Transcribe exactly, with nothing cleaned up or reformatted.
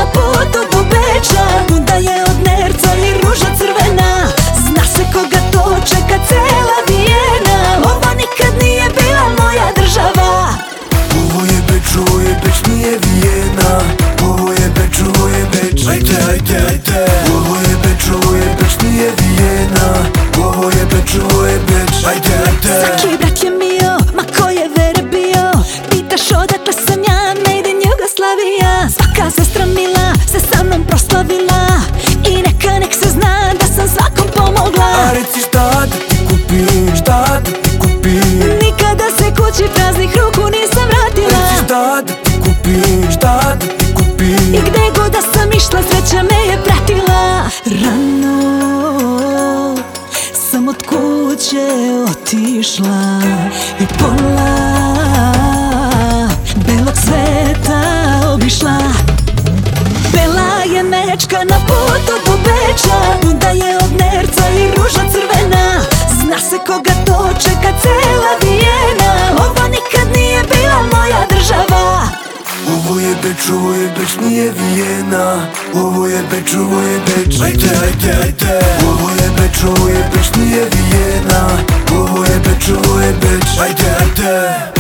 putu do Beča. Bunda je od nerca i ruža crvena, zna se koga to čeka cela Vijena. Ovo nikad nije bila moja država. Ovo je Beč, ovo je Beč, nije Vijena. Ovo je Beč, ovo je Beč, ajde, ajde, ajde. Ovo je Beč, ovo je Beč, nije Vijena. Ovo je Beč, ovo je Beč, ajde, ajde. Svaki brat je mio, ma ko je vere bio. Pitaš odakle sam ja, made in Jugoslavija. Svaka sestra mila se sa mnom proslavila i neka nek se zna da sam svakom pomogla. A reci šta da ti kupim, šta da ti kupim. Nikada se kući praznih ruku nisam vratila. Reci šta da ti kupim, šta da ti kupim. I gde god da sam išla sreća me je pratila. Rano sam od kuće otišla i pola belog sveta obišla. Bela je mečka na putu do Beča, bunda je od nerca i ruža crvena, zna se koga to čeka cela Vijena. Ovo nikad nije bila moja država. Ovo je Beč, ovo je Beč, nije Vijena. Ovo je Beč, ovo je Beč, ajde, ajde, ajde. Ovo je Beč, ovo je Beč, nije Vijena. Ovo je Beč, ovo je Beč, ajde, ajde.